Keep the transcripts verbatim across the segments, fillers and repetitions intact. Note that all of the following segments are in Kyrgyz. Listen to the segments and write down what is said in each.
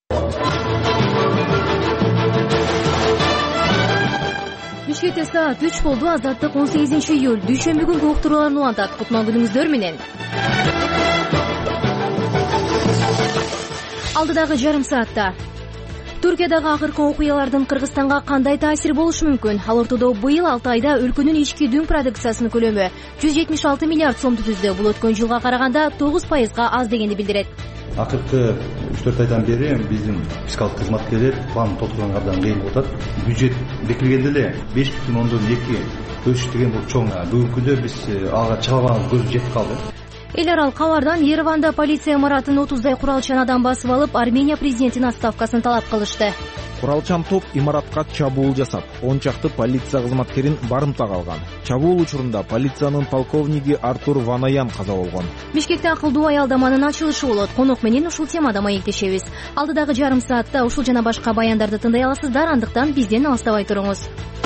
Бишкекте саат үч болду. Азаттык он сегизинчи июль дүйшөмбү күнгү уктурууларын улантат. Кутман күнүңүздөр менен. Алдыдагы жарым саатта Түркиядагы акыркы окуялардын Кыргызстанга кандай таасир болушу мүмкүн? Ал ортодо быйыл алты айда өлкөнүн ички дүң продукциясынын көлөмү жүз жетимиш алты миллиард сомду түздү. Бул өткөн жылга караганда тогуз пайызга аз дегенди билдирет. Акыркы үч төрт айдан бери биздин фискалдык кызматкерлер план толтурганга абдан кыйын болуп атат. Бюджет бекилгенде эле беш бүтүн ондон эки өсүш деген бул чоң. Бүгүнкү күндө биз ага чыга албаганыбыз көзүбүз жетип калды. Эл аралык кабардан Ереванда полиция имаратын отуздай куралчанадан басып алып, Армения президентинин отставкасын талап кылышты. Куралчан топ имаратка чабуул жасап, он чакты полиция кызматкерин барымтага алган. Чабуул учурунда полициянын полковниги Артур Ванаян каза болгон. Бишкекте акылдуу аялдаманын ачылышы болот. Конок менен ушул темада маектешебиз. Алдыдагы жарым саатта ушул жана башка баяндарды тыңдай аласыздар, андыктан бизден алыстабай туруңуз.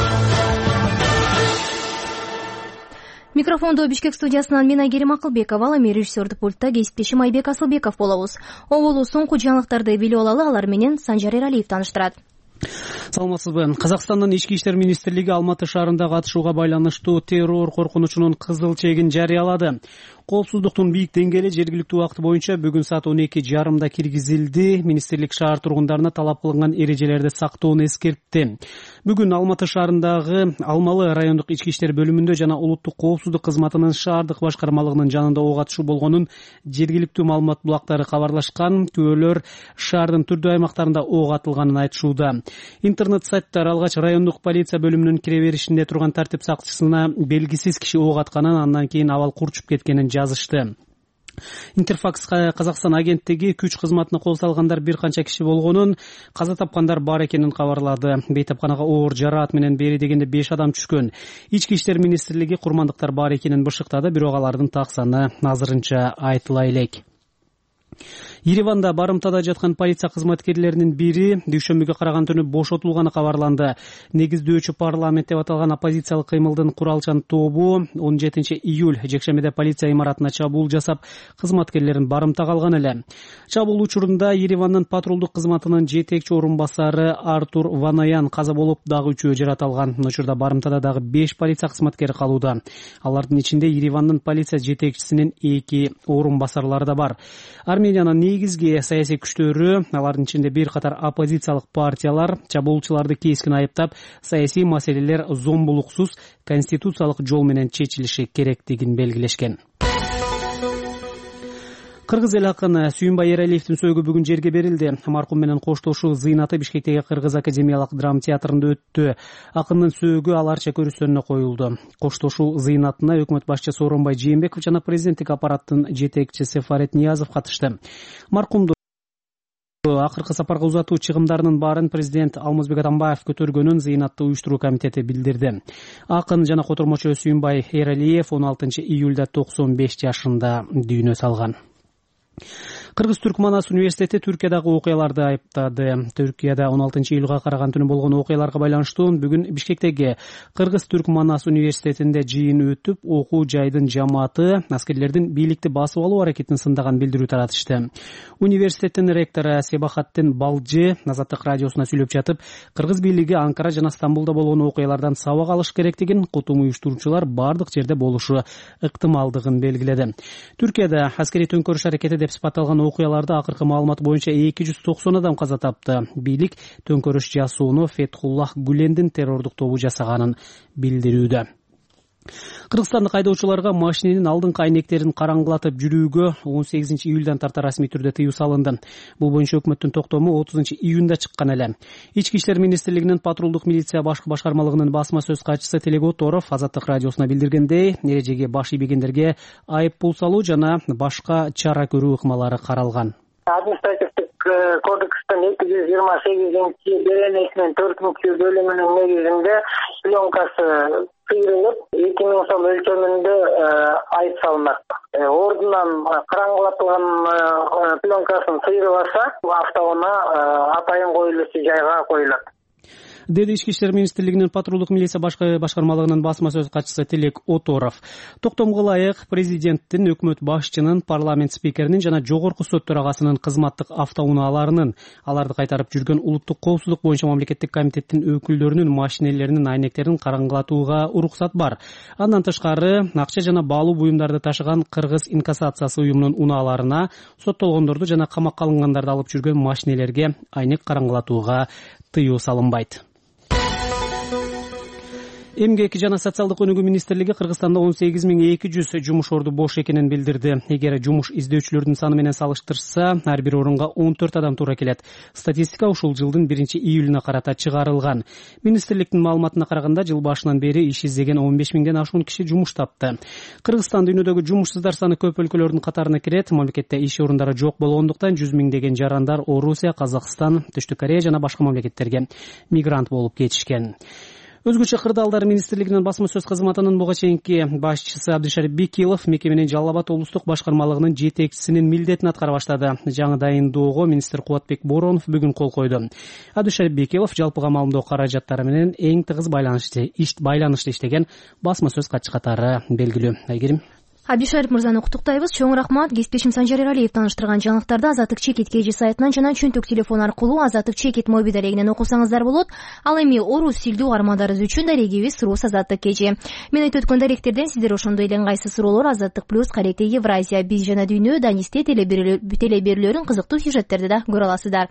Микрофондо Бишкек студиясынан мен Айгерим Акылбекова, ал эми режиссердик пультта кесиптешим Айбек Асылбеков болобуз. Оболу соңку жаңылыктарды билип алалы, алар менен Санжар Эралиев тааныштырат. Саламатсызбы. Казакстандын ички иштер министрлиги Алматы шаарындагы атышууга байланыштуу террор коркунучунун кызыл чегин жарыялады. Коопсуздуктун бийик деңгээли жергиликтүү убакыт боюнча бүгүн саат он эки жарымда киргизилди. Министрлик шаар тургундарына талап кылынган эрежелерди сактоону эскертти. Бүгүн Алматы шаарындагы Алмалы райондук ички иштер бөлүмүндө жана улуттук коопсуздук кызматынын шаардык башкармалыгынын жанында ок атышуу болгонун жергиликтүү маалымат булактары кабарлашкан. Күбөлөр шаардын түрдүү аймактарында ок атылганын айтышууда. Интернет сайттар алгач райондук полиция бөлүмүнүн кире беришинде турган тартип сакчысына белгисиз киши ок атканын, андан кийин абал курчуп кеткенин жазышты. Интерфакс Казакстан агенттиги күч кызматына кол салгандар бир канча киши болгонун, каза тапкандар бар экенин кабарлады. Бейтапканага оор жараат менен бери дегенде беш адам түшкөн. Ички иштер министрлиги курмандыктар бар экенин бышыктады, бирок алардын так саны азырынча айтыла элек. Ереванда барымтада жаткан полиция кызматкерлеринин бири дүйшөмбүгө караган түнү бошотулганы кабарланды. Негиздөөчү парламент деп аталган оппозициялык кыймылдын куралчан тобу он жетинчи июль жекшембиде полиция имаратына чабуул жасап, кызматкерлерин барымтага алган эле. Чабуул учурунда Еревандын патрулдук кызматынын жетекчи орун басары Артур Ванаян каза болуп, дагы үчөө жарат алган. Учурда барымтада дагы беш полиция кызматкери калууда. Алардын ичинде Еревандын полиция жетекчисинин эки орун басарлары да бар. Армениянын негизги саясий күчтөрү, алардын ичинде бир катар оппозициялык партиялар чабуулчуларды кескин айыптап, саясий маселелер зомбулуксуз конституциялык жол менен чечилиши керектигин белгилешкен. Кыргыз эл акыны Сүйүнбай Эралиевдин сөөгү бүгүн жерге берилди. Маркум менен коштошуу зыйнаты Бишкектеги Кыргыз академиялык драма театрында өттү. Акындын сөөгү аларча көрүүсүнө коюлду. Коштошуу зыйнатына өкмөт башчысы Сооронбай Жээнбеков жана президенттик аппараттын жетекчиси Фарид Ниязов катышты. Маркумду акыркы сапарга узатуу чыгымдарынын баарын президент Алмазбек Атамбаев көтөргөнүн зыйнатты уюштуруу комитети билдирди. Акын жана котормочу Сүйүнбай Эралиев он алтынчы июлда токсон беш жашында дүйнө салган. Кыргыз-Түрк Манас университети Түркиядагы окуяларды айыптады. Түркияда он алтынчы июлга караган түнү болгон окуяларга байланыштуу бүгүн Бишкектеги Кыргыз-Түрк Манас университетинде жыйын өтүп, окуу жайдын жамааты аскерлердин бийликти басып алуу аракетин сындаган билдирүү таратышты. Университеттин ректору Себахаттин Балжы Азаттык радиосуна сүйлөп жатып, Кыргыз бийлиги Анкара жана Стамбулда болгон окуялардан сабак алыш керектигин, кутум уюштуруучулар бардык жерде болушу ыктымалдыгын белгиледи. Түркияда аскерий төңкөрүш аракети деп сыпатталган окуяларда акыркы маалымат боюнча эки жүз токсон адам каза тапты. Бийлик төңкөрүш жасууну Фетхуллах Гүлендин террордук тобу жасаганын билдирүүдө. Кыргызстандык айдоочуларга машиненин алдыңкы айнектерин караңгылатып жүрүүгө он сегизинчи июлдан тарта расмий түрдө тыюу салынды. Бул боюнча өкмөттүн токтому отузунчу июнда чыккан эле. Ички иштер министрлигинин патрулдук милиция башкы башкармалыгынын басма сөз катчысы Телек Оторов Азаттык радиосуна билдиргендей, эрежеге баш ийбегендерге айып пул салуу жана башка чара көрүү ыкмалары каралган. Административдик кодекстин эки жүз жыйырма сегизинчи беренесинин төртүнчү бөлүмүнүн негизинде пленкасы сыйрылып, эки миң сом өлчөмүндө айып салынат. Ордунан караңгылатылган пленкасын сыйрып алса, автоунаа атайын коюлуучу жайга коюлат. деди Ички иштер министрлигинин патрулдук милиция башкармалыгынын басма сөз катчысы Тилек Оторов. Токтомго ылайык президенттин, өкмөт башчынын, парламент спикеринин жана жогорку сот төрагасынын кызматтык автоунааларынын, аларды кайтарып жүргөн улуттук коопсуздук боюнча мамлекеттик комитеттин өкүлдөрүнүн машинелеринин айнектерин караңгылатууга уруксат бар. Андан тышкары акча жана баалуу буюмдарды ташыган Кыргыз инкассациясы уюмунун унааларына, соттолгондорду жана камакка алынгандарды алып жүргөн машинелерге айнек караңгылатууга тыюу салынбайт. Эмгек жана социалдык өнүгүү министрлиги Кыргызстанда он сегиз миң эки жүз жумуш орду бош экенин билдирди. Эгер жумуш издөөчүлөрдүн саны менен салыштырса, ар бир орунга он төрт адам туура келет. Статистика ушул жылдын биринчи июлуна карата чыгарылган. Министрликтин маалыматына караганда, жыл башынан бери иш издеген он беш миңден ашуун киши жумуш тапты. Кыргызстан дүйнөдөгү жумушсуздар саны көп өлкөлөрдүн катарына кирет. Мамлекетте иш орундары жок болгондуктан жүз миңдеген жарандар Орусия, Казакстан, Түштүк Корея жана башка мамлекеттерге мигрант болуп кетишкен. Өзгөчө кырдаалдар министрлигинин басма сөз кызматынын буга чейинки башчысы Абдышарип Бекилов мекеменин Жалал Абад облустук башкармалыгынын жетекчисинин милдетин аткара баштады. Жаңы дайындоого министр Кубатбек Боронов бүгүн кол койду. Абдышарип Бекилов жалпыга маалымдоо каражаттары менен эң тыгыз байланышты иштеген басма сөз катчы катары белгилүү. Айгерим. Абдишарип мырзаны куттуктайбыз. Чоң рахмат. Кесиптешим Санжар Эралиев таныштырган жаңылыктарды Азаттык Чекит кежи сайтынан жана чөнтөк телефон аркылуу Азаттык Чекит мобиль дарегинен окусаңыздар болот. Ал эми орус тилдүү угармандарыбыз үчүн дарегибиз Рус Азаттык кежи. Мен айтып өткөн даректерден сиздер ошондой эле ыңгайсыз суроолор, Азаттык плюс, Карете, Евразия, Биз жана Дүйнө, Данисте телеберүүлөрүн кызыктуу сюжеттерди да көрө аласыздар.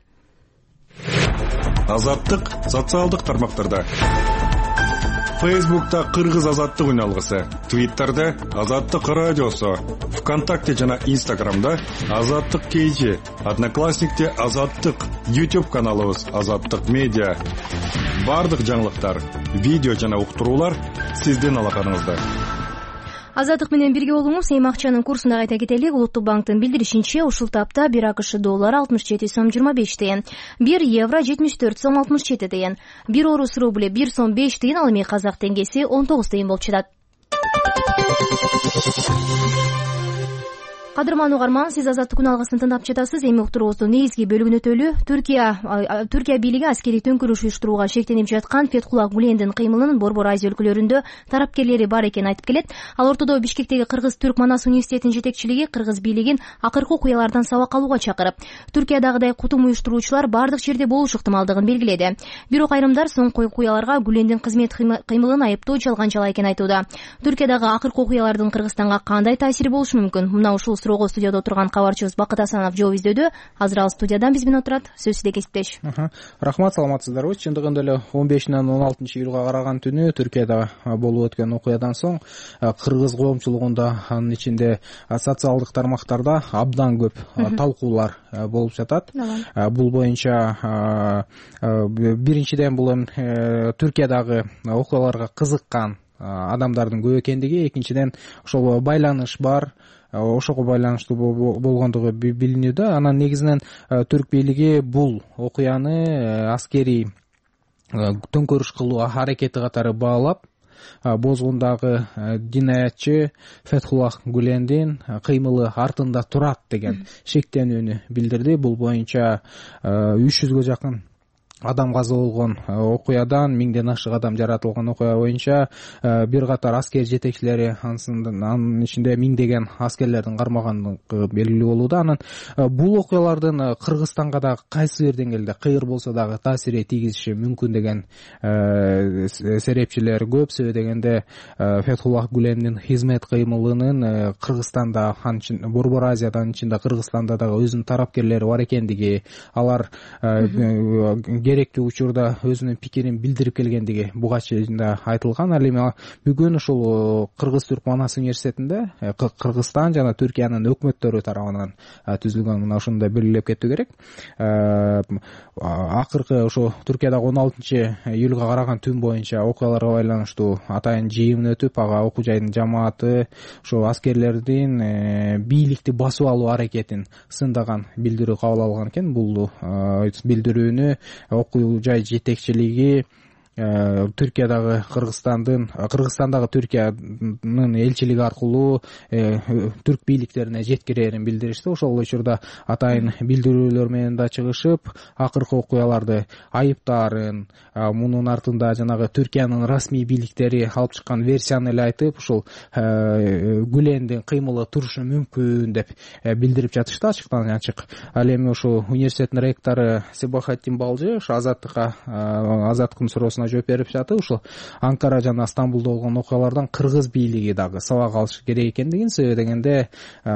Азаттык социалдык тармактарда. Фейсбукта Кыргыз азаттык үналгысы, Твиттерде Азаттык радиосу, ВКонтакте жана Инстаграмда Азаттык кежи, Одноклассникте Азаттык, YouTube каналыбыз Азаттык медиа. Бардык жаңылыктар, видео жана уктуруулар сиздин алаканыңызда. Азаттык менен бирге болуңуз. Эми акчанын курсун да кайта кетелик. Улуттук банктын билдиришинче, ушул тапта бир АКШ доллары алтымыш жети сом жыйырма беш тыйын, бир евро жетимиш төрт сом алтымыш жети тыйын, бир орус рубль бир сом беш тыйын, ал эми казак теңгеси он тогуз тыйын болуп жатат. Кадырман угарман, сиз Азаттык үналгысын тыңдап жатасыз. Эми уктуруубуздун негизги бөлүгүнө өтөлү. Түркия Түркия бийлиги аскерий төңкөрүш уюштурууга шектенип жаткан Фетхуллах Гулендин кыймылынын Борбор Азия өлкөлөрүндө тарапкерлери бар экенин айтып келет. Ал ортодо Бишкектеги Кыргыз-Түрк Манас университетинин жетекчилиги Кыргыз бийлигин акыркы окуялардан сабак алууга чакырып, Түркиядагыдай кутум уюштуруучулар бардык жерде болуш ыктымалдыгын белгиледи. Бирок айрымдар соңку окуяларга Гулендин кызмет кыймылын айыптоо жалган-жала экенин айтууда. Түркиядагы акыркы окуялардын Кыргызстанга кандай таасири болушу мүмкүн? Мына ушул суроого студияда отурган кабарчыбыз Бакыт Асанов жооп издөдү. Азыр ал студиядан биз менен отурат. Сөз сизде, кесиптеш. Рахмат, саламатсыздарбы? Чындыгында эле он бешинен он алтынчы июлга караган түнү Түркияда болуп өткөн окуядан соң кыргыз коомчулугунда, анын ичинде социалдык тармактарда абдан көп талкуулар болуп жатат. Бул боюнча биринчиден бул эми Түркиядагы окуяларга кызыккан адамдардын көп экендиги, экинчиден ошол байланыш бар, ошого байланыштуу болгондугу билинүүдө. Анан негизинен түрк бийлиги бул окуяны аскерий төңкөрүш кылуу аракети катары баалап, Бозгундагы динаятчы Фетхуллах Гулендин кыймылы артында турат деген шектенүүнү билдирди. Бул боюнча үч жүзгө жакын адам каза болгон окуядан миңден ашык адам жаратылган окуя боюнча бир катар аскер жетекчилери, анын ичинде миңдеген аскерлердин кармагандыгы белгилүү болууда. Анан бул окуялардын Кыргызстанга да кайсы бир деңгээлде кыйыр болсо дагы таасири тийгизиши мүмкүн деген серепчилер көп. Себеби дегенде Фетхуллах Гулендин хизмет кыймылынын Кыргызстанда, Борбор Азиядан ичинде Кыргызстанда дагы өзүнүн тарапкерлери бар экендиги, алар керектүү учурда өзүнүн пикирин билдирип келгендиги буга чейин да айтылган. Ал эми бүгүн ушул Кыргыз-Түрк Манас университетинде Кыргызстан жана Түркиянын өкмөттөрү тарабынан түзүлгөн, мына ушуну да белгилеп кетүү керек. Акыркы ошо Түркиядагы он алтынчы июлга караган түн боюнча окуяларга байланыштуу атайын жыйын өтүп, ага окуу жайдын жамааты ошо аскерлердин бийликти басып алуу аракетин сындаган билдирүү кабыл алган экен. Бул билдирүүнү окуу жай жетекчилиги Түркиядагы Кыргызстандын Кыргызстандагы Түркиянын элчилиги аркылуу түрк бийликтерине жеткирерин билдиришти. Ошол учурда атайын билдирүүлөр менен да чыгышып, акыркы окуяларды айыптаарын, мунун артында жанагы Түркиянын расмий бийликтери алып чыккан версияны эле айтып, ушул Гүлендин кыймылы турушу мүмкүн деп билдирип жатышты ачыктан ачык. Ал эми ошо университеттин ректору Себахатин Балжы ошо азаттыкка азаттыктын суроосуна жооп берип жатты. Ушул Анкара жана Стамбулда болгон окуялардан кыргыз бийлиги дагы сабак алышы керек экендигин, себеби дегенде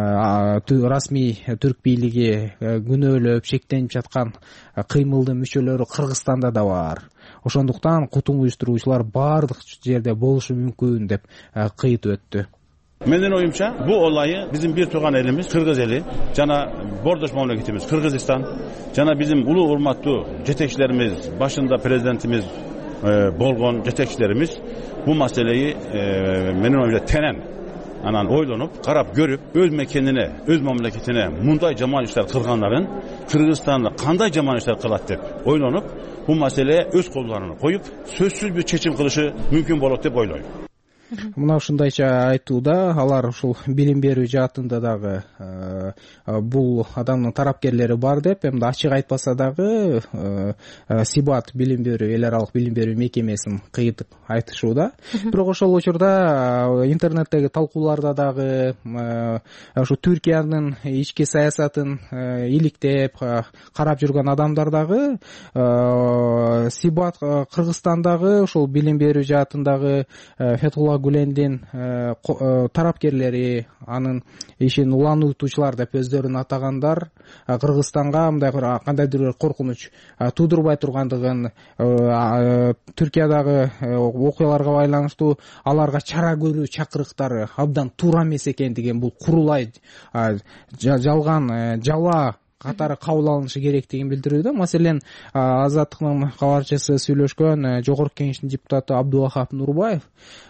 расмий түрк бийлиги күнөөлөп шектенип жаткан кыймылдын мүчөлөрү Кыргызстанда да бар. Ошондуктан кутум уюштуруучулар баардык жерде болушу мүмкүн деп кыйтып өттү. Менин оюмча, bu olayı bizim bir tuğan elimiz Kırgız eli, jana bordoş mamlaketimiz Kırgızistan, jana bizim ulu urmatlı jetekçilerimiz, başında prezidentimiz e, bolgon jetekçilerimiz bu meseleyi e, menin oyumcha tenen anan oylanıp, karap görüp, öz mekenine, öz mamlaketine munday jaman işler kılganların Kırgızistan'da kanday jaman işler kılat dep oylanıp, bu meseleye öz kollarını koyup, sözsüz bir çeçim kılışı mümkün bolot dep oylayım. Мына ушундайча айтууда алар ушул билим берүү жаатында дагы бул адамдын тарапкерлери бар деп, эми ачык айтпаса дагы Сибат билим берүү, эл аралык билим берүү мекемесин кыйтып айтышууда. Бирок ошол учурда интернеттеги талкууларда дагы ушу Түркиянын ички саясатын иликтеп карап жүргөн адамдар дагы Сибат Кыргызстандагы ушул билим берүү жаатындагы Фетхулла Гүлендин тарапкерлери, анын ишин улануучулар деп өздөрүн атагандар Кыргызстанга мындай кандайдыр бир коркунуч туудурбай тургандыгын, Түркиядагы окуяларга байланыштуу аларга чара көрүү чакырыктары абдан туура эмес экендигин, бул курулай жалган жала катары кабыл алынышы керектигин билдирүүдө. Маселен, Азаттыктын кабарчысы сүйлөшкөн Жогорку Кеңештин депутаты Абдулахап Нурбаев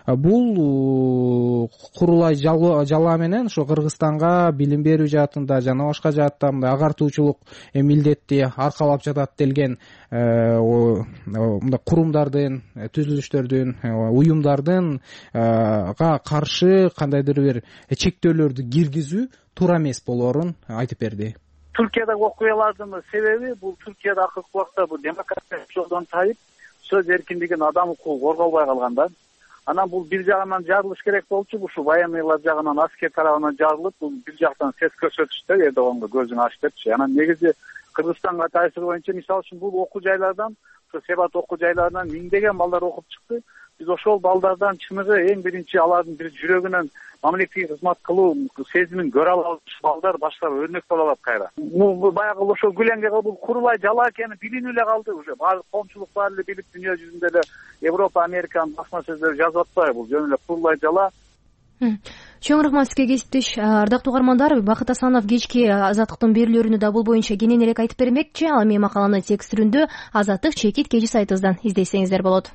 бул курулай жала менен ошо Кыргызстанга билим берүү жаатында жана башка жаатта мындай агартуучулук милдетти аркалап жатат делген мындай курумдардын, түзүлүштөрдүн, уюмдардын каршы кандайдыр бир чектөөлөрдү киргизүү туура эмес болоорун айтып берди. Türkiye'deki okuyalardığımız sebebi bu Türkiye'de akıllı vakta bu demokratik yoldan tayip söz erkinliğin adam hukuku korgalbay kalgandan. Ana bu bir jagынан jarılış gerek bolчу, bu şu военныйлар жагынан asker tarafından jarılıp bu bir jaktan ses көрсөтүштөр Erdoğan'da gözünü aç depçi. Ana negizde Kırgızstan'a taysir boyunca misal için bu oku jaylardan, şu Sebat oku jaylardan mingdеген ballar okup çıktı. Biz ошол балдардан чыныгы эң биринчи алардын бир жүрөгүнөн мамлекетке кызмат кылуу сезимин көрө алган балдар баштап өрнөк боло алат кайра. Бул баягы ошол Гүленге бул курулай жала экени билинүү эле калды уже. Баардык коомчулук баары эле билип, дүйнө жүзүндө эле Европа, Американын басма сөздөрү жазып атпайбы, бул жөн эле курулай жала. Чоң рахмат сизге, кесиптеш. Ардактуу угармандар, Бакыт Асанов кечки Азаттыктын берүүлөрүнү да бул боюнча кенен элек айтып бермекчи. Ал эми макаланы текст түрүндө Азаттык чекит кежи сайтыбыздан издесеңиздер болот.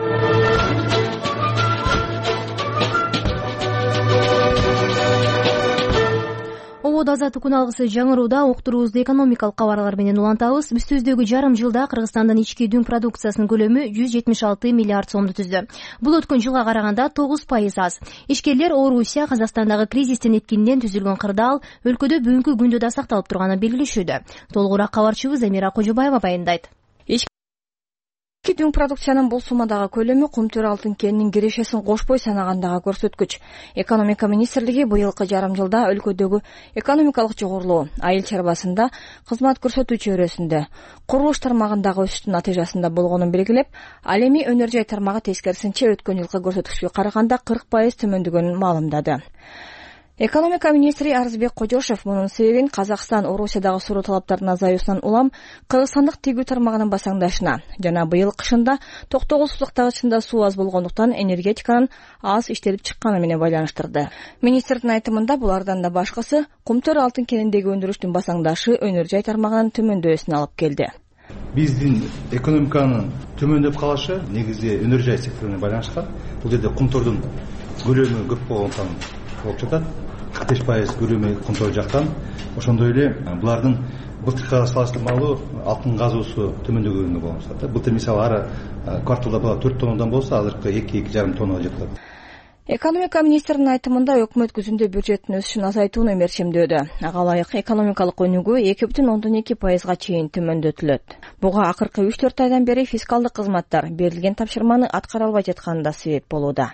Обод Азаттык күн алгысы жаңырууда уктуруубузду экономикалык кабарлар менен улантабыз. Үстүбүздөгү жарым жылда Кыргызстандын ички дүң продукциясынын көлөмү жүз жетимиш алты миллиард сомду түздү. Бул өткөн жылга караганда тогуз пайыз аз. Ишкерлер Орусия Казакстандагы кризистин эткининен түзүлгөн кырдаал өлкөдө бүгүнкү күндө да сакталып турганын белгилешүүдө. Толугураак кабарчыбыз Эмира Кожобаева баяндайт. Ички дүң продукциянын бул суммадагы көлөмү Кумтөр алтын кенинин кирешесин кошпой санагандагы көрсөткүч. Экономика министрлиги быйылкы жарым жылда өлкөдөгү экономикалык жогорулуу, айыл чарбасында, кызмат көрсөтүүчү өрөсүндө, курулуш тармагындагы өсүштүн натыйжасында болгонун белгилеп, ал эми өнөр жай тармагы тескерисинче өткөн жылкы көрсөткүчкө караганда кырк пайыз төмөндөгөнүн маалымдады. Экономика министри Арызбек Кожошев мунун себебин Казакстан Орусиядагы суроо талаптарынын азаюусунан улам кыргызстандык тигүү тармагынын басаңдашына жана быйыл кышында токтогул сулуктагычында суу аз болгондуктан энергетиканын аз иштелип чыкканы менен байланыштырды. Министрдин айтымында булардан да башкысы Кумтөр алтын кениндеги өндүрүштүн басаңдашы өнөр жай тармагынын төмөндөшүнө алып келди. Биздин экономиканын төмөндөп калышы негизи өнөр жай секторуна байланышкан. Бул жерде Кумтөрдүн көлөмү көп болгондуктан болуп жатат. кырк беш пайыз көлөмү Кумтөр жактан. Ошондой эле булардын былтыркыга салыштырмалуу алтын казуусу төмөндөгөнү болмuşат да. Былтыр мисалы ары кварталда бала төрт тоннадан болсо азыркы эки эки жарым тоннага жетип калат. Экономика министринин айтымында өкмөт күзүндө бюджеттин өсүшүн азайтууну мерчемдөөдө. Ага ылайык экономикалык өнүгүү эки бүтүн ондон эки пайызга чейин төмөндөтүлөт. Буга акыркы үч төрт айдан бери фискалдык кызматтар берилген тапшырманы аткара албай жатканы да себеп болууда.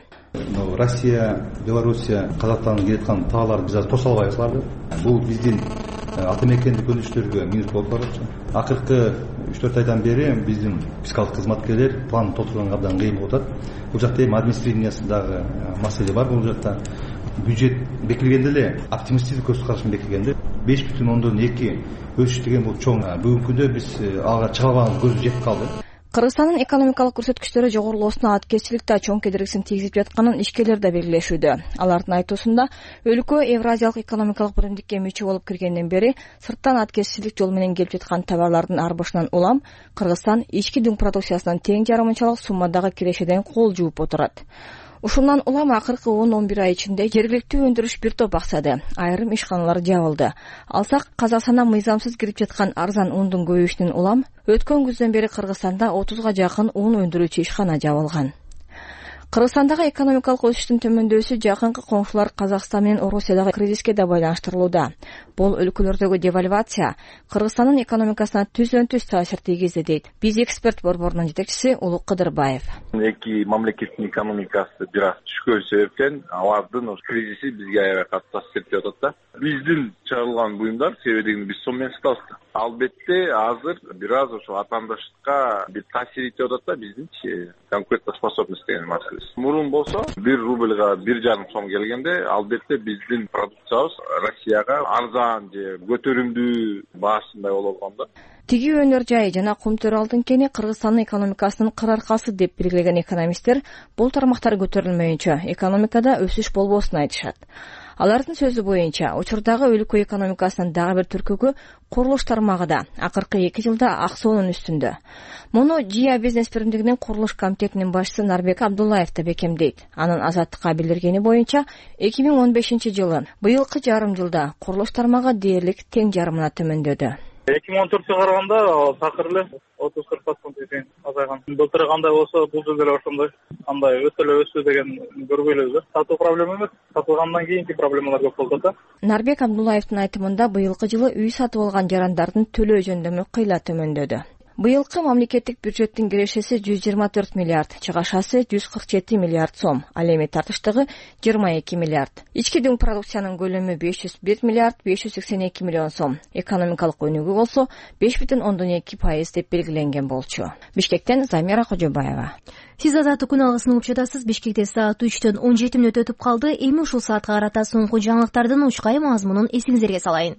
Россия, Белоруссия, Казакстандан келе жаткан товарларды биз азыр тоса албайбыз аларды. Бул биздин ата мекендик өнүгүштөргө минус болуп баратат. Акыркы үч төрт айдан бери биздин фискалдык кызматкерлер план толтурганга абдан кыйын болуп атат. Бул жакта эми администрированиясындагы маселе бар. Бул жакта бюджет бекилгенде эле оптимисттик көз карашын бекилгенде беш бүтүн ондон эки өсүш деген бул чоң. Бүгүнкү күндө биз ага чыга албаган көз жетип калды. Кыргызстандын экономикалык көрсөткүчтөрү жогорулоосуна аткезчиликте чоң кедергисин тийгизип жатканын ишкерлер да белгилешүүдө. Алардын айтуусунда өлкө Евразиялык экономикалык биримдикке мүчө болуп киргенден бери сырттан аткезчилик жол менен келип жаткан товарлардын арбышынан улам Кыргызстан ички дүң продукциясынын тең жарымынчалык суммадагы кирешеден кол жууп отурат. Ушундан улам акыркы он он бир ай ичинде жергиликтүү өндүрүш бир топ аксады, айрым ишканалар жабылды. Алсак Казакстандан мыйзамсыз кирип жаткан арзан ундун көбөйүшүнөн улам өткөн күздөн бери Кыргызстанда отузга жакын ун өндүрүүчү ишкана жабылган. Кыргызстандагы экономикалык өсүштүн төмөндөшү жакынкы коңшулар Казакстан менен Орусиядагы кризиске да байланыштырылууда. Бул өлкөлөрдөгү девальвация Кыргызстандын экономикасына түздөн түз таасир тийгизди дейт Биз эксперт борборунун жетекчиси Улук Кыдырбаев. Эки мамлекеттин экономикасы бир аз түшкөн себептен алардын кризиси бизге аябай катуу таасир этип атат да. Биздин чыгарылган буюмдар себебин биз сом менен сатабыз. Албетте азыр бир аз ошо атаандаштыкка бир таасир этип атат да биздин конкурентоспособность деген маселе. Мурун болсо бир рубльга бир жарым сом келгенде албетте биздин продукциябыз Россияга арзан же көтөрүмдүү баасындай боло болгон да. Тиги өнөр жайы жана кумтөр алтын кени Кыргызстандын экономикасынын кыр аркасы деп белгилеген экономисттер бул тармактар көтөрүлмөйүнчө экономикада өсүш болбосун айтышат. Алардын сөзү боюнча, учурдагы өлкө экономикасынын дагы бир түркүгү курулуш тармагы да акыркы эки жылда аксоонун үстүндө. Муну ЖИА бизнес биримдигинин курулуш комитетинин башчысы Нарбек Абдуллаев да бекемдейт. Анын Азаттыкка билдиргени боюнча, эки миң он бешинчи жылы быйылкы жарым жылда курулуш тармагы дээрлик тең жарымына төмөндөдү. эки миң он төрткө караганда такыр эле отуз кырк процентке чейин азайган. Былтыр кандай болсо бул жыл деле ошондой. Андай өтө эле өсүү деген көрбөйлүбүз да. Сатуу проблема эмес, сатылгандан кийинки проблемалар көп болду да. Нарбек Абдуллаевдин айтымында быйылкы жылы үй сатып алган жарандардын төлөө жөндөмү кыйла төмөндөдү. Быйылкы мамлекеттик бюджеттин кирешеси жүз жыйырма төрт миллиард, чыгашасы жүз кырк жети миллиард сом, ал эми тартыштыгы жыйырма эки миллиард. Ички дүң продукциянын көлөмү беш жүз бир миллиард беш жүз сексен эки миллион сом. Экономикалык өнүгүү болсо беш бүтүн ондон эки пайыз деп белгиленген болчу. Бишкектен Замира Кожобаева. Сиз Азаттык күн алгысын угуп жатасыз. Бишкекте саат үчтөн он жети мүнөт өтүп калды. Эми ушул саатка карата соңку жаңылыктардын учкай мазмунун эсиңиздерге салайын.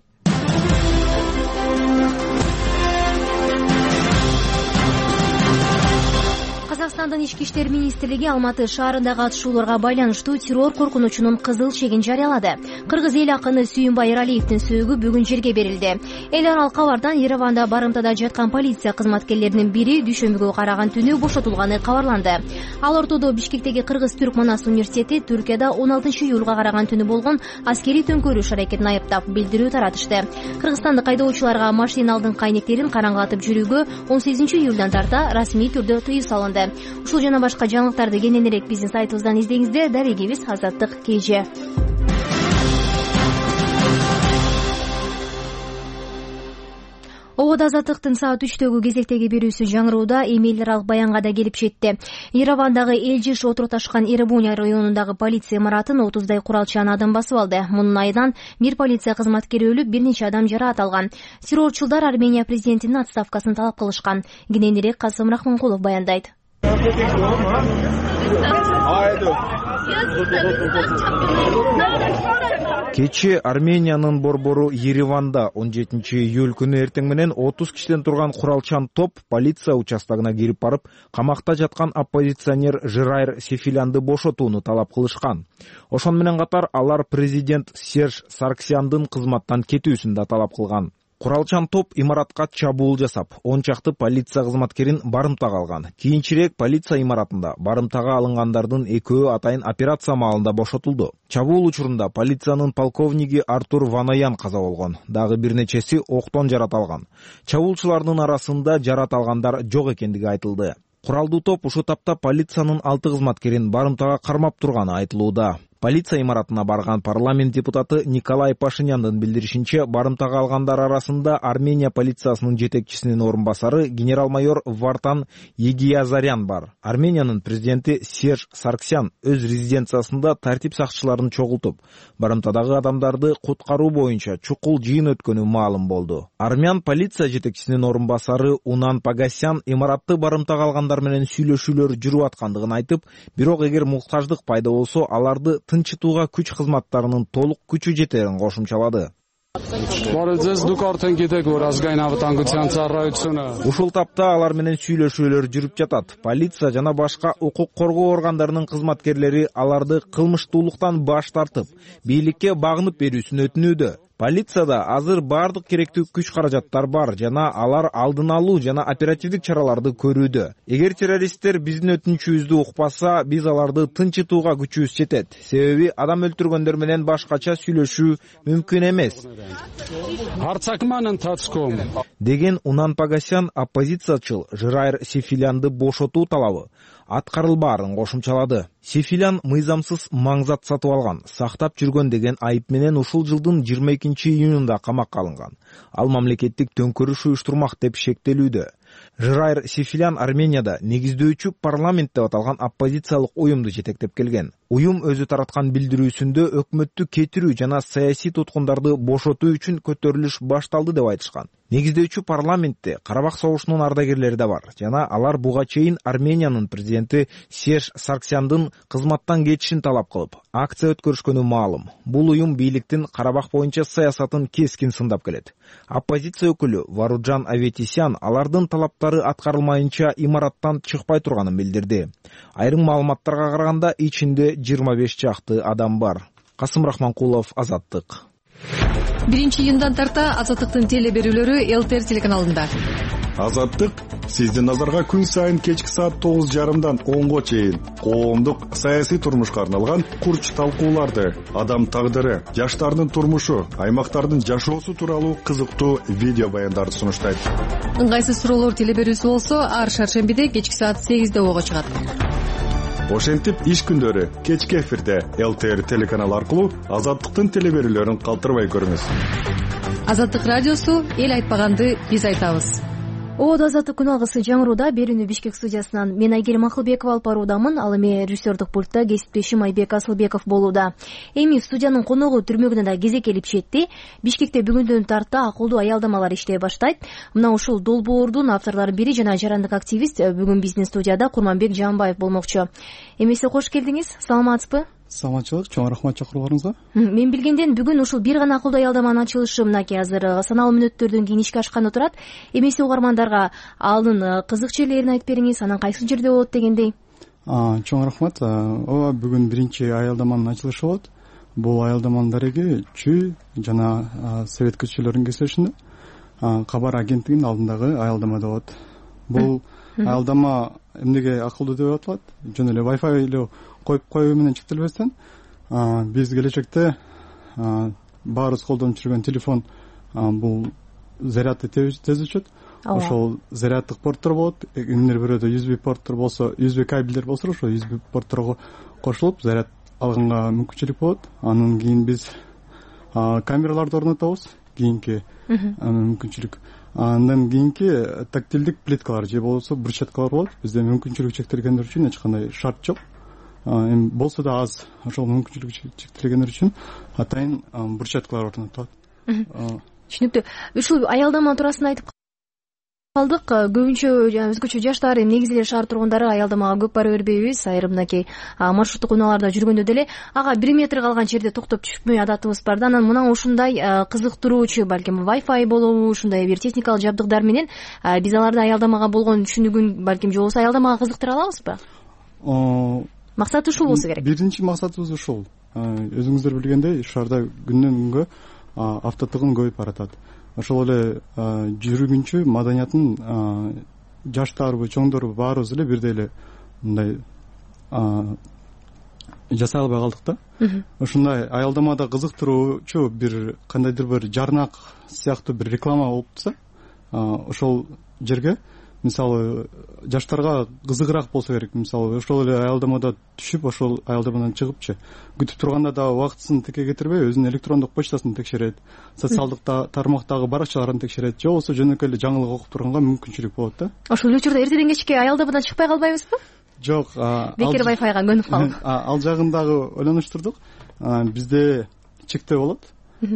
Казакстандын ички иштер министрлиги Алматы шаарындагы атышууларга байланыштуу террор коркунучунун кызыл чегин жарыялады. Кыргыз эл акыны Сүйүнбай Эралиевдин сөөгү бүгүн жерге берилди. Эл аралык кабардан Ереванда барымтада жаткан полиция кызматкерлеринин бири дүйшөмбүгө караган түнү бошотулганы кабарланды. Ал ортодо Бишкектеги Кыргыз-Түрк Манас университети Түркияда он алтынчы июлга караган түнү болгон аскерий төңкөрүш аракетин айыптап билдирүү таратышты. Кыргызстандык айдоочуларга машина алдыңкы айнектерин караңгатып жүрүүгө он сегизинчи июлдан тарта расмий түрдө тыюу салынды. Ушул жана башка жаңылыктарды кененирээк биздин сайтыбыздан издеңиздер. Дарегибиз Азаттык КЖ. Обод Азаттыктын саат үчтөгү кезектеги берүүсү жаңырууда эми эл аралык баянга да келип жетти. Еревандагы Элжиш отурташкан Эребуня районундагы полиция имаратын отуздай куралчан адам басып алды. Мунун айынан бир полиция кызматкери өлүп, бир нече адам жараат алган. Террорчулдар Армения президентинин отставкасын талап кылышкан. Кененирээк Касым Рахманкулов баяндайт. Кечээ Армениянын борбору Ереванда он жетинчи июль күнү эртең менен отуз кишиден турган куралчан топ полиция участогуна кирип барып, камакта жаткан оппозиционер Жирайр Сефилянды бошотууну талап кылышкан. Ошон менен катар алар президент Серж Сарксяндын кызматтан кетүүсүн да талап кылган. Куралчан топ имаратка чабуул жасап, он чакты полиция кызматкерин барымтага алган. Кийинчерээк полиция имаратында барымтага алынгандардын экөө атайын операция маалында бошотулду. Чабуул учурунда полициянын полковниги Артур Ванаян каза болгон. Дагы бир нечеси октон жарат алган. Чабуулчулардын арасында жарат алгандар жок экендиги айтылды. Куралдуу топ ушул тапта полициянын алты кызматкерин барымтага кармап турганы айтылууда. Полиция имаратына барган парламент депутаты Николай Пашиняндын билдиришинче, барымтага алгандар арасында Армения полициясынын жетекчисинин орун басары генерал-майор Вартан Егиязарян бар. Армениянын президенти Серж Сарксян өз резиденциясында тартип сакчыларын чогултуп, барымтадагы адамдарды куткаруу боюнча чукул жыйын өткөнү маалым болду. Армян полиция жетекчисинин орун басары Унан Пагасян имаратты барымтага алгандар менен сүйлөшүүлөр жүрүп аткандыгын айтып, бирок эгер муктаждык пайда болсо, аларды тынчытууга күч кызматтарынын толук күчү жетерин кошумчалады. Ушул тапта алар менен сүйлөшүүлөр жүрүп жатат. Полиция жана башка укук коргоо органдарынын кызматкерлери аларды кылмыштуулуктан баш тартып, бийликке багынып берүүсүн өтүнүүдө. Полицияда азыр бардык керектүү күч каражаттар бар жана алар алдын алуу жана оперативдик чараларды көрүүдө. Эгер террористтер биздин өтүнүчүбүздү укпаса, биз аларды тынчытууга күчүбүз жетет. Себеби адам өлтүргөндөр менен башкача сүйлөшүү мүмкүн эмес. Деген Унан Пагасян оппозициячыл Жырайр Сефилянды бошотуу талабы аткарылбаарын кошумчалады. Сефилян мыйзамсыз маңзат сатып алган, сактап жүргөн деген айып менен ушул жылдын жыйырма экинчи июнунда камакка алынган. Ал мамлекеттик төңкөрүш уюштурмак деп шектелүүдө. Жырайр Сефилян Арменияда негиздөөчү парламент деп аталган оппозициялык уюмду жетектеп келген. Уюм өзү тараткан билдирүүсүндө өкмөттү кетирүү жана саясий туткундарды бошотуу үчүн көтөрүлүш башталды деп айтышкан. Негиздөөчү парламентте Карабак согушунун ардагерлери да бар жана алар буга чейин Армениянын президенти Серж Сарксяндын кызматтан кетишин талап кылып, акция өткөрүшкөнү маалым. Бул уюм бийликтин Карабак боюнча саясатын кескин сындап келет. Оппозиция өкүлү Варуджан Аветисян алардын талаптары аткарылмайынча имараттан чыкпай турганын билдирди. Айрым маалыматтарга караганда ичинде жыйырма беш чакты адам бар. Касым Рахманкулов, Азаттык. биринчи июндан тарта Азаттыктын теле берүүлөрү эл тэ эр телеканалында. Азаттык сиздин назарга күн сайын кечки саат тогуз жарымдан онго чейин коомдук саясий турмушка арналган курч талкууларды, адам тагдыры, жаштардын турмушу, аймактардын жашоосу тууралуу кызыктуу видео баяндарды сунуштайт. Ыңгайсыз суроолор теле берүүсү болсо, ар шаршембиде кечки саат сегизде ого чыгат. Ошентип иш күндөрү кечки эфирде эл тэ эр телеканалы аркылуу Азаттыктын теле берүүлөрүн калтырбай көрүңүз. Азаттык радиосу эл айтпаганды биз айтабыз. Ооба, Азаттык күн алгысы жаңырууда. Берүүнү Бишкек студиясынан мен Айгерим Акылбекова алып баруудамын. Ал эми режиссердик пультта кесиптешим Айбек Асылбеков болууда. Эми студиянын коногу түрмөгүнө да кезек келип жетти. Бишкекте бүгүндөн тарта акылдуу аялдамалар иштей баштайт. Мына ушул долбоордун авторлорунун бири жана жарандык активист бүгүн биздин студияда Курманбек Жаанбаев болмокчу. Эми сиз кош келдиңиз. Саламатсызбы? Саламатчылык, чоң рахмат чакырууңузга. Мен билгенден бүгүн ушул бир гана акылдуу аялдаманын ачылышы мынакей азыр саналуу мүнөттөрдөн кийин ишке ашканы турат. Эми сиз угармандарга алдын кызык жерлерин айтып бериңиз, анан кайсы жерде болот дегендей. Чоң рахмат. Ооба, бүгүн биринчи аялдаманын ачылышы болот. Бул аялдаманын дареги Чүй жана Совет көчөлөрүнүн кесилишинде кабар агенттигинин алдындагы аялдамада болот. Бул аялдама эмнеге акылдуу деп аталат? Жөн эле Wi-Fi эле коюп коюу менен чектелбестен, биз келечекте баарыбыз колдонуп жүргөн телефон бул зарядты тез өчөт. Ошол заряддык порттор болот. Эмнер бирөөдө ю эс би порттор болсо, ю эс би кабелдер болсо, ошо ю эс би портторго кошулуп заряд алганга мүмкүнчүлүк болот. Анан кийин биз камераларды орнотобуз. Кийинки мүмкүнчүлүк. Андан кийинки тактилдик плиткалар же болбосо брусчаткалар болот. Бизде мүмкүнчүлүк чектелгендер үчүн эч кандай шарт жок. Эми болсо да аз ошол мүмкүнчүлүк чектелгендер үчүн атайын брусчаткалар орнотулат. Түшүнүктүү. Ушул аялдама туурасында айтып калдык. Көбүнчө өзгөчө жаштар, эми негизи эле шаар тургундары аялдамага көп бара бербейбиз. Айрым мынакей маршруттук унааларда жүргөндө деле ага бир метр калган жерде токтоп түшпөй адатыбыз бар да. Анан мына ушундай кызыктыруучу, балким Wi-Fi болобу, ушундай бир техникалык жабдыктар менен биз аларды аялдамага болгон түшүнүгүн, балким же болбосо аялдамага кызыктыра алабызбы? Максаты ушул болсо керек. Биринчи максатыбыз ушул. Өзүңүздөр билгендей, шаарда күндөн күнгө автотугун көбөйүп баратат. ошол эле жүргүнчү маданиятын жаштарбы чоңдорбу баарыбыз эле бирдей эле мындай жасай албай калдык да. Ушундай аялдамада кызыктыруучу бир кандайдыр бир жарнак сыяктуу бир реклама болуп турса, ошол жерге мисалы жаштарга кызыгыраак болсо керек. Мисалы ошол эле аялдамада түшүп, ошол аялдамадан чыгыпчы күтүп турганда да убактысын тике кетирбей өзүнүн электрондук почтасын текшерет, социалдык тармактагы баракчаларын текшерет, же болбосо жөнөкөй эле жаңылык окуп турганга мүмкүнчүлүк болот да. Ошол эле учурда эртеден кечке аялдамадан чыкпай калбайбызбы? Жок, бекер Wi-Fi'га көнүп калып. Ал жагын дагы ойлонуштурдук. Бизде чектөө болот.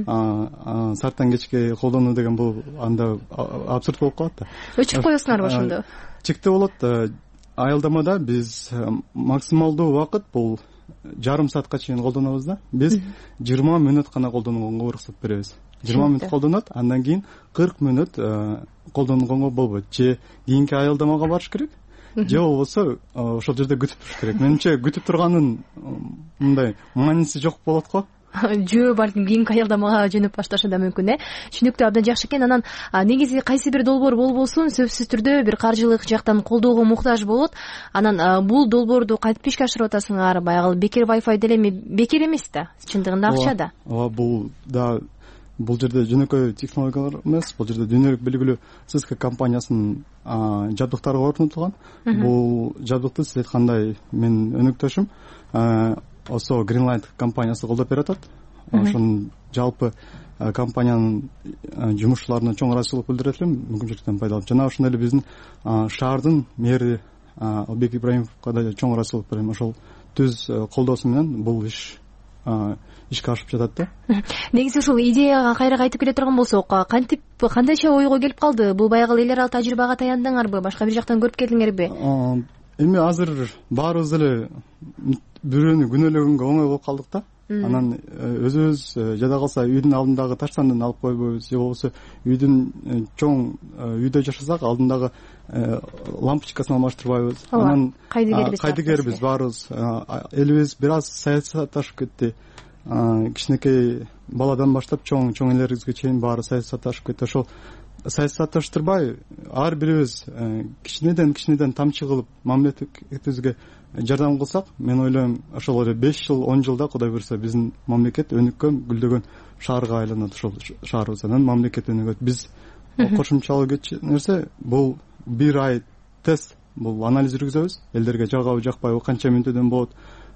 Сарттан кечке колдонуу деген бул анда абсурд болуп калат да. Өчүрүп коесуңарбы ошондо? Чектөө болот. Аялдамада биз максималдуу убакыт бул жарым саатка чейин колдонобуз да. Биз жыйырма мүнөт гана колдонууга уруксат беребиз. жыйырма мүнөт колдонот, андан кийин кырк мүнөт колдонгонго болбойт. Же кийинки аялдамага барыш керек, же болбосо ошол жерде күтүп туруш керек. Менимче күтүп турганын мындай мааниси жок болот го. Жөө балким кийинки аялдамага жөнөп башташы да мүмкүн, э. Түшүнүктүү, абдан жакшы экен. Анан негизи кайсы бир долбоор болбосун, сөзсүз түрдө бир каржылык жактан колдоого муктаж болот. Анан бул долбоорду кантип ишке ашырып атасыңар? Баягы бекер Wi-Fi деле эми бекер эмес да, чындыгында акча да. Ооба, бул да бул жерде жөнөкөй технологиялар эмес, бул жерде дүйнөлүк белгилүү Cisco компаниясынын жабдыктары орнотулган. Бул жабдыкты сиз айткандай менин өнөктөшүм Осо Greenlight компаниясы колдоп берип атат. Ошонун жалпы компаниянын жумушчуларына чоң ыраазычылык билдирет элем, мүмкүнчүлүктөн пайдаланып. Жана ошондой эле биздин шаардын мэри Албек Ибраимовго да чоң ыраазычылык берем. Ошол түз колдоосу менен бул иш ишке ашып жатат да. Негизи ушул идеяга кайра кайтып келе турган болсок, кантип кандайча ойго келип калды? Бул баягы эл аралык тажрыйбага таяндыңарбы? Башка бир жактан көрүп келдиңерби? Эми азыр баарыбыз эле бирөөнү күнөөлөгөнгө оңой болуп калдык да. Анан өзүбүз жада калса үйдүн алдындагы таштандын алып койбойбуз, же болбосо үйдүн чоң үйдө жашасак алдындагы лампочкасын алмаштырбайбыз. Анан кайдыгербиз баарыбыз. Элибиз бир аз саясатташып кетти. Кичинекей баладан баштап чоң чоң элерибизге чейин баары саясатташып кетти. Ошол саясатташтырбай ар бирибиз кичинеден кичинеден тамчы кылып мамлекетибизге жардам кылсак, мен ойлойм ошол эле беш жыл он жылда Кудай буйрса биздин мамлекет өнүккөн, гүлдөгөн шаарга айланат. Ошол шаарыбыз анан мамлекет өнүгөт. Биз кошумчалуу нерсе бул бир ай тест, бул анализ жүргүзөбүз. Элдерге жагабы жакпайбы, канча мүнөттөн болот.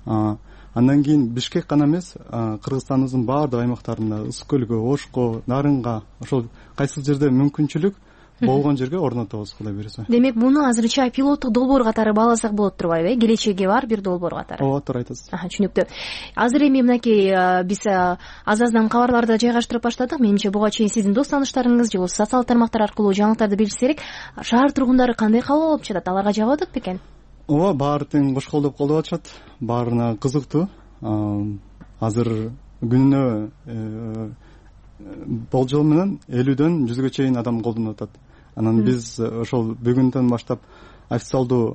Андан кийин Бишкек гана эмес, Кыргызстаныбыздын баардык аймактарында, Ысык көлгө, Ошко, Нарынга, ошол кайсыл жерде мүмкүнчүлүк болгон жерге орнотобуз, Кудай буйрса. Демек, муну азырынча пилоттук долбоор катары бааласак болот турбайбы, э? Келечеги бар бир долбоор катары. Ооба, туура айтасыз. Түшүнүктүү. Азыр эми мынакей биз аз-аздан кабарларды жайгаштырып баштадык. Менимче буга чейин сиздин дос таныштарыңыз же болбосо социалдык тармактар аркылуу жаңылыктарды билишсе керек. Шаар тургундары кандай кабыл алып жатат? Аларга жагып атат бекен? Ооба, баары тең кош колдоп колдоп атышат. Баарына кызыктуу. Азыр күнүнө болжол менен элүүдөн жүзгө чейин адам колдонуп атат. Анан биз ошол бүгүндөн баштап официалдуу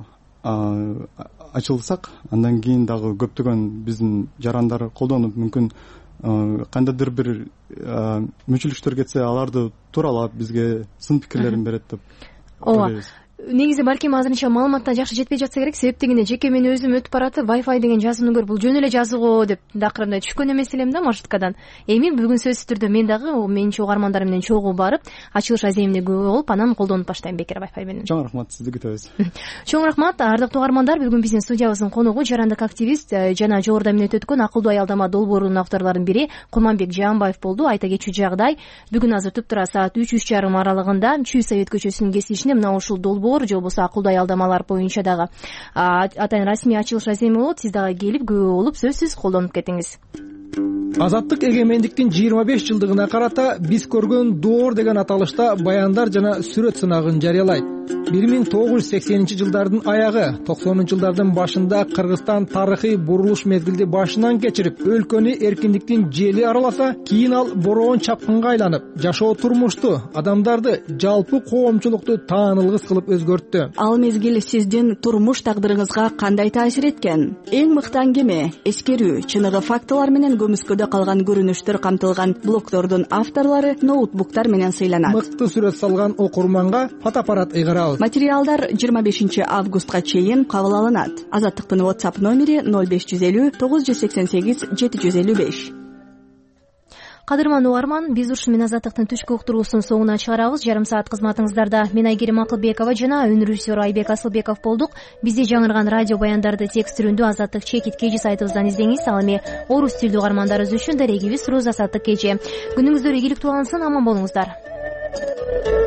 ачылсак, андан кийин дагы көптөгөн биздин жарандар колдонуп, мүмкүн кандайдыр бир мүчүлүктөр кетсе, аларды тууралап бизге сын пикирлерин берет деп ойлойбуз. Негизи балким азырынча маалыматтар жакшы жетпей жатса керек, себеп дегенде жеке мен өзүм өтүп баратып Wi-Fi деген жазууну көрүп, бул жөн эле жазуу го деп дакырымдай түшкөн эмес элем да маршруткадан. Эми бүгүн сөзсүз түрдө мен дагы менин угармандарым менен чогуу барып, ачылыш аземине күбө болуп, анан колдонуп баштайм бекер Wi-Fi менен. Чоң рахмат, сизди күтөбүз. Чоң рахмат, ардактуу угармандар. Бүгүн биздин студиябыздын коногу жарандык активист жана жогоруда эмнет өткөн акылдуу аялдама долбоорунун авторлорунун бири Курманбек Жаанбаев болду. Айта кетчү жагдай, бүгүн азыр туптура саат үч үч жарым аралыгында Чүй Совет көчөсүнүн кесилишинде мына ушул долбоор же болбосо акылдуу аялдамалар боюнча дагы атайын расмий ачылыш аземи болот. Сиз дагы келип күбө болуп сөзсүз колдонуп кетиңиз. Азаттык эгемендиктин жыйырма беш жылдыгына карата биз көргөн доор деген аталышта баяндар жана сүрөт сынагын жарыялайт. бир миң тогуз жүз сексенинчи жылдардын аягы, токсонунчу жылдардын башында Кыргызстан тарыхый бурулуш мезгилди башынан кечирип, өлкөнү эркиндиктин жели араласа, кийин ал бороон чапкынга айланып, жашоо турмушту, адамдарды, жалпы коомчулукту таанылгыс кылып өзгөрттү. Ал мезгил сиздин турмуш тагдырыңызга кандай таасир эткен? Эң мыкты аңгеме, эскерүү, чыныгы фактылар менен көмүскө көчкүлөрдө калган көрүнүштөр камтылган блогдордун авторлору ноутбуктар менен сыйланат. Мыкты сүрөт салган окурманга фотоаппарат ыйгарабыз. Материалдар жыйырма бешинчи августка чейин кабыл алынат. Азаттыктын WhatsApp номери ноль беш жүз элүү тогуз жүз сексен сегиз жети жүз элүү беш. Кадырман угарман, биз ушу менен Азаттыктын түшкү уктуруусун соңуна чыгарабыз. Жарым саат кызматыңыздарда мен Айгерим Акылбекова жана өнөр режиссеру Айбек Асылбеков болдук. Бизде жаңырган радио баяндарды текст түрүндө Азаттык чекит кежи сайтыбыздан издеңиз. Ал эми орус тилдүү угармандарыбыз үчүн дарегибиз Роз Азаттык кежи. Күнүңүздөр ийгиликтүү алынсын, аман болуңуздар.